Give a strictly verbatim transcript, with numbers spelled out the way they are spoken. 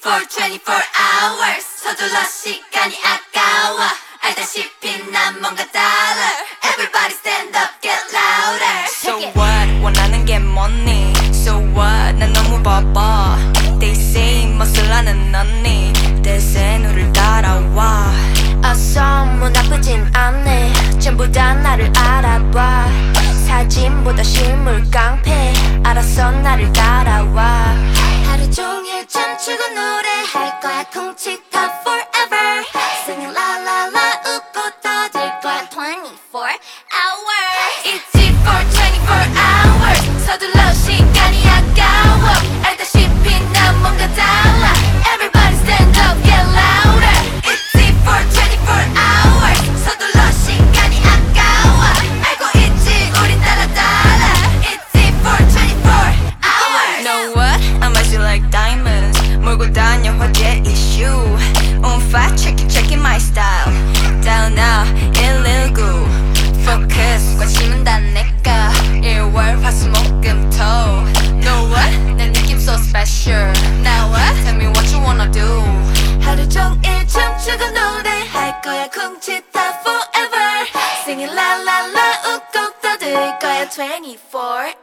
for twenty-four hours 서둘러 시간이 아까워 알다시피 난 뭔가 달라 Everybody stand up get louder So what 원하는 게 뭐니 So what 난 너무 바빠 They say 멋을 아는 언니 대세 누를 따라와 어서 뭐 나쁘진 않네 전부 다 나를 알아봐 사진보다 실물 깡패 알았어 나를 따라와 하루 종일 춤추고 노래할 거야 쿵치타 forever Singing la la la 웃고 떠들 거야 twenty-four hours 있지 for twenty-four hours 서둘러 시간이 아까워 알다시피 난 뭔가 달라 Everybody stand up get louder 있지 for twenty-four hours 서둘러 시간이 아까워 알고 있지 우린 따라 달라 있지 for twenty-four hours Know what? I might feel like diamonds 몰고 다녀 화제 이슈 On fire check it check it my style Down now 일일구 Focus 관심은 다 내가 일월 화수목금토 Know what? 내 느낌 so special Now what? Tell me what you wanna do 하루 종일 춤추고 노래할 거야 쿵치타 forever Singing la la la 웃고 떠들 거야 twenty-four